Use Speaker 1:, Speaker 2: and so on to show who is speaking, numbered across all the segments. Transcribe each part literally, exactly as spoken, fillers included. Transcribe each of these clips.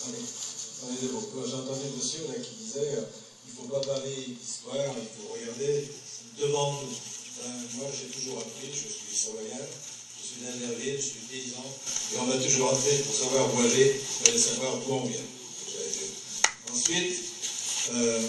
Speaker 1: J'ai entendu un monsieur là, qui disait euh, il ne faut pas parler d'histoire, il faut regarder devant nous. Ben, moi, j'ai toujours appris, je suis savoyard, je suis d'Albertville, je suis paysan, et on m'a toujours appris pour savoir où aller, il fallait savoir d'où on vient. Ensuite, euh,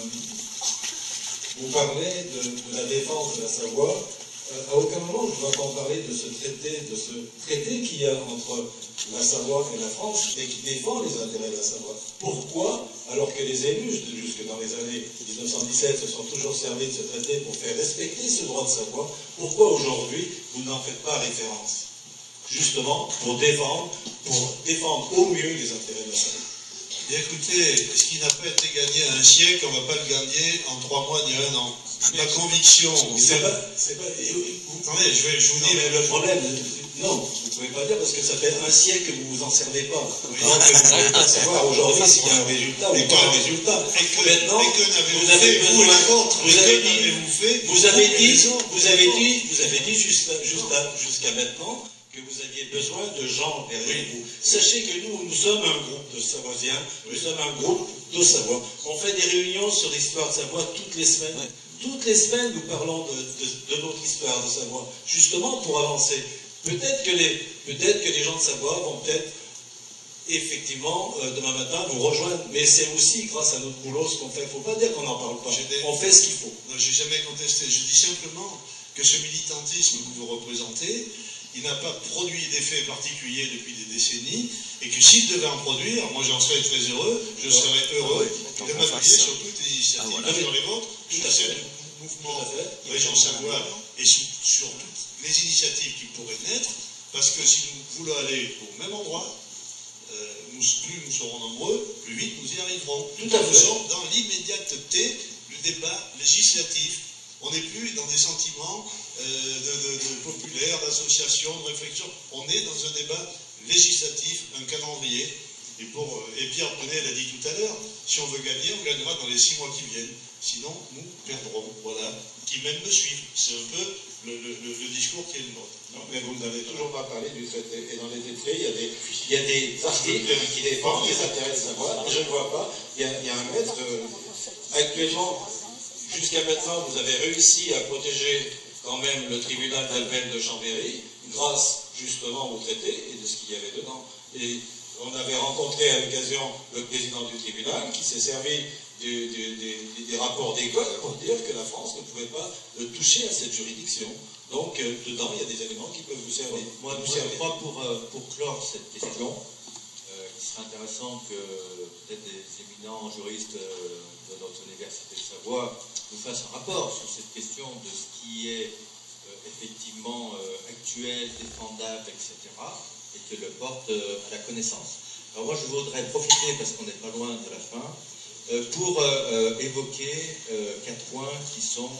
Speaker 1: vous parlez de, de la défense de la Savoie. Euh, à aucun moment je vous entends parler de ce traité, de ce traité qu'il y a entre la Savoie et la France et qui défend les intérêts de la Savoie. Pourquoi, alors que les élus, jusque dans les années mille neuf cent dix-sept, se sont toujours servis de ce traité pour faire respecter ce droit de Savoie, pourquoi aujourd'hui vous n'en faites pas référence? Justement, pour défendre, pour défendre au mieux les intérêts de la Savoie.
Speaker 2: Et écoutez, ce qui n'a pas été gagné à un siècle, on ne va pas le gagner en trois mois ni un an. Ma conviction.
Speaker 1: C'est pas. C'est pas.
Speaker 2: Attendez, je, vais, je vous
Speaker 1: non,
Speaker 2: dis.
Speaker 1: Mais le problème, non, vous ne pouvez pas dire parce que ça fait un siècle que vous vous en servez pas. Oui. Donc vous ne pouvez pas savoir aujourd'hui s'il y a un résultat ou pas un résultat.
Speaker 2: Et que
Speaker 1: maintenant,
Speaker 2: et que
Speaker 1: vous avez besoin.
Speaker 2: Vous,
Speaker 1: vous avez
Speaker 2: dit,
Speaker 1: dit.
Speaker 2: Vous, fait,
Speaker 1: vous avez dit. Vous avez dit. Vous avez dit jusqu'à jusqu'à maintenant que vous aviez besoin de gens derrière vous. Sachez que nous, nous sommes un groupe de Savoisiens, nous sommes un groupe de Savoie. On fait des réunions sur l'histoire de Savoie toutes les semaines. Ouais. Toutes les semaines, nous parlons de, de, de notre histoire de Savoie, justement pour avancer. Peut-être que les, peut-être que les gens de Savoie vont peut-être, effectivement, euh, demain matin, nous rejoindre. Mais c'est aussi grâce à notre boulot ce qu'on fait. Il ne faut pas dire qu'on n'en parle pas. Des... On fait ce qu'il faut.
Speaker 2: Je n'ai jamais contesté. Je dis simplement que ce militantisme que vous représentez, il n'a pas produit d'effet particulier depuis des décennies, et que s'il devait en produire, moi j'en serais très heureux, je serais heureux ah oui, de m'appuyer sur toutes les initiatives, ah, voilà. sur les vôtres, tout à celle du mouvement Région Savoie, et sur, sur toutes les initiatives qui pourraient naître, parce que si nous voulons aller au même endroit, euh, nous, plus nous serons nombreux, plus vite nous y arriverons. Tout à fait. Nous sommes dans l'immédiateté du débat législatif. On n'est plus dans des sentiments euh, de, de, de populaires, d'associations, de réflexion. On est dans un débat législatif, un calendrier. Et, pour, et Pierre Brunet l'a dit tout à l'heure, si on veut gagner, on gagnera dans les six mois qui viennent. Sinon, nous perdrons. Voilà. Qui même me suivent. C'est un peu le, le, le, le discours qui est le nôtre.
Speaker 1: Non, mais vous n'avez toujours pas parlé du traité. Et dans les traités, il y a des, il y a des articles qui défendent les intérêts de Savoie. Je ne vois pas. Il y a, il y a un maître. Euh, actuellement, jusqu'à maintenant, vous avez réussi à protéger quand même le tribunal d'appel de Chambéry, grâce justement au traité et de ce qu'il y avait dedans. Et on avait rencontré à l'occasion le président du tribunal qui s'est servi du, du, du, des rapports d'école pour dire que la France ne pouvait pas toucher à cette juridiction. Donc, euh, dedans, il y a des éléments qui peuvent vous servir.
Speaker 3: Moi,
Speaker 1: vous
Speaker 3: moi
Speaker 1: servir.
Speaker 3: je crois, pour, euh, pour clore cette question, euh, il serait intéressant que peut-être des éminents juristes euh, de notre université de Savoie nous fassent un rapport sur cette question de ce qui est euh, effectivement euh, actuel, défendable, et cetera, et que le porte euh, à la connaissance. Alors moi, je voudrais profiter, parce qu'on n'est pas loin de la fin, euh, pour euh, euh, évoquer euh, quatre points qui sont